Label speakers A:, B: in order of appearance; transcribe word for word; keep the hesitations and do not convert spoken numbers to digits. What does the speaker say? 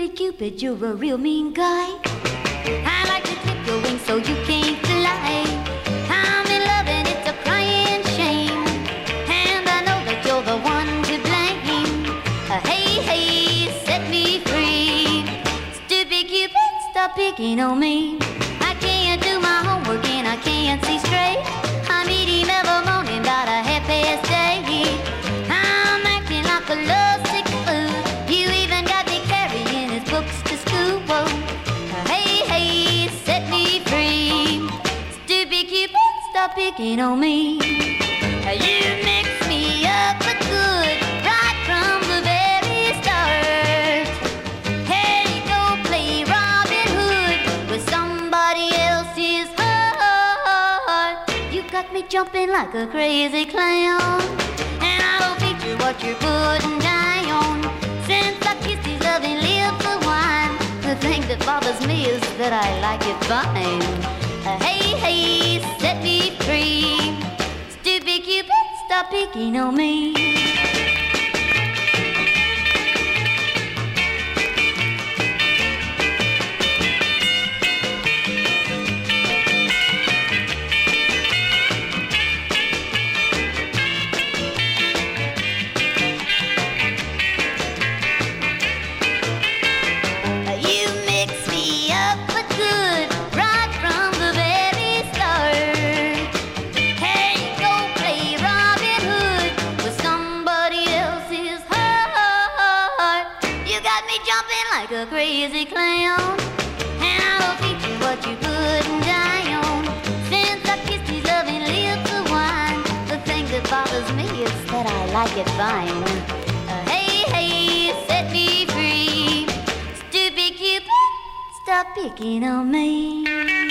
A: Stupid Cupid, you're a real mean guy. I like to clip your wings so you can't fly. I'm in love and it's a crying shame, and I know that you're the one to blame. Uh, hey, hey, set me free. Stupid Cupid, stop picking on me. I can't do my homework and I can't see straight. I meet him every morning about a half past eight. I'm acting like a lovesick fool. You even got me carrying his books to school. Hey, hey, set me free. Stupid Cupid, stop picking on me. You mix me up but good right from the very start. Hey, go play Robin Hood with somebody else's heart. You got me jumping like a crazy clown, and I will feature what you're putting down. Since I kissed these loving lips of wine, the thing that bothers me is that I like it fine. Uh, hey, hey, set me free. Stupid Cupid, stop picking on me. Like a crazy clown, and I will feature what you're putting down. Since I kissed these loving lips of wine, the thing that bothers me is that I like it fine. Uh, hey, hey, set me free. Stupid Cupid, stop picking on me.